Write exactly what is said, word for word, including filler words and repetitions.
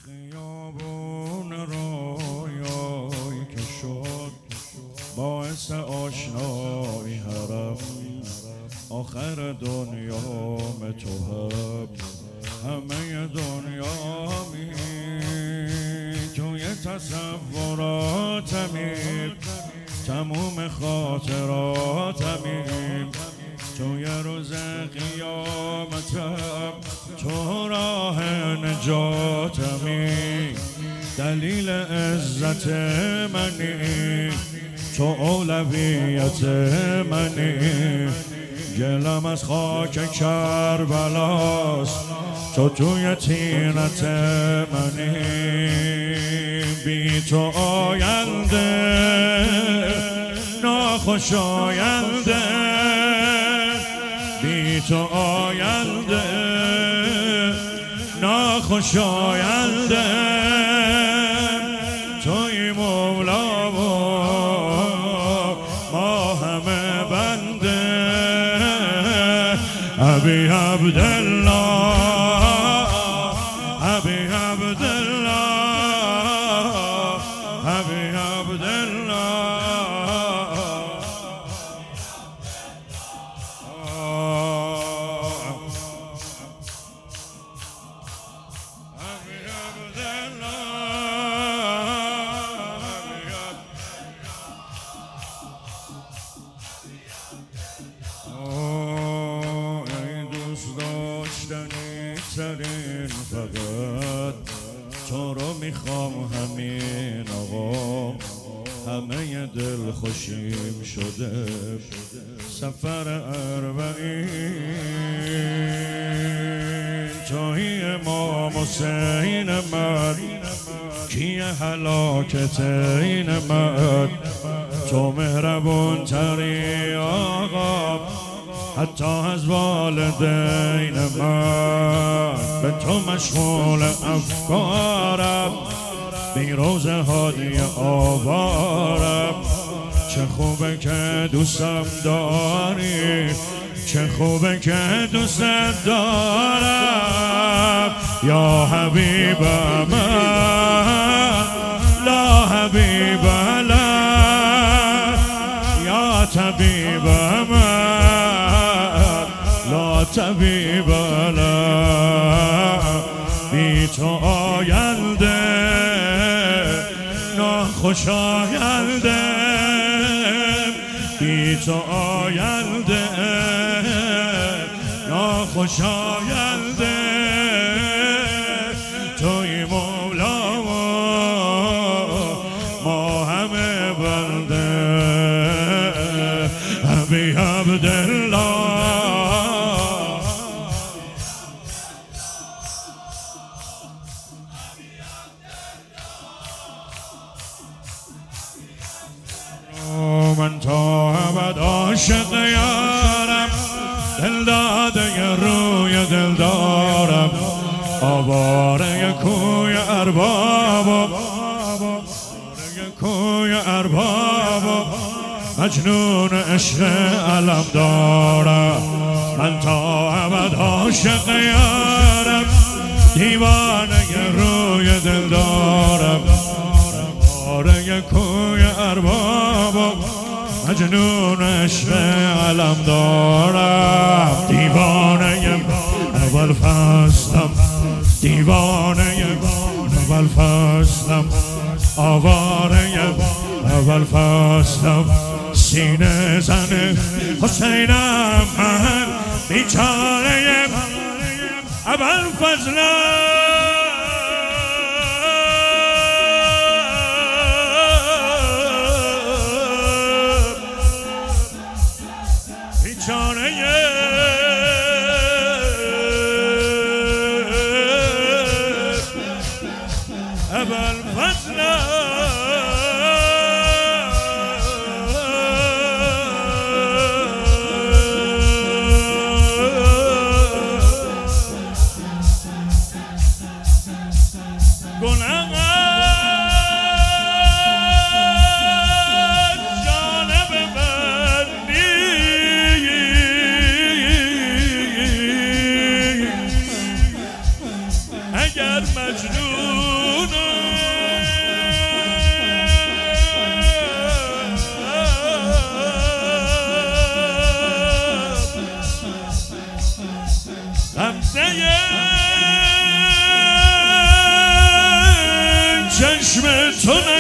خیابون رویایی که شد باعث آشنایی حرف، آخر دنیام تو هم همه دنیامی، توی تصوراتمی تموم خاطراتمی، توی روز قیامتم تو راه نجاتمی، دلیل عزت منی تو اولویت منی، گلم از خاک کربلاست تو توی تینت منی، بی تو آینده ناخوشاینده، بی تو آینده ناخوشاینده، توی مولا و ما همه بنده، ابی عبدالله ابی عبدالله ابی عبدالله ترین فقط تو رو میخوام همین آقا، همه دل خوشیم شده سفر اربعین، توی امام حسین من کیه هلاکت این من، تو مهربون تری آقا حتی از والدین من، به تو مشغول افکارم بی روز هادی آوارم، چه خوبه که دوستم داری چه خوبه که دوست دارم، یا حبیب من لا حبیب لک، یا طبیب من لا طبیب لک، بی تو آینده ناخوش آینده، بی تو آینده ناخوش آینده، توی مولا و ما همه بنده، ابی عبدالله من تا ابد عاشق یارم، دل داده روی دل دارم، آواره کوی ارباب کوی ارباب، مجنون عشق علم دارم، من تا ابد عاشق یارم، دیوانه روی دل دارم، آواره کوی ارباب، مجنون عشق علم دارم، دیوانه اول فصلم، دیوانه اول فصلم، آواره اول فصلم، سینه زن حسینم من، بیچاره اول فصلم، بیچاره اول فصلم، اگر مجنون چشم تو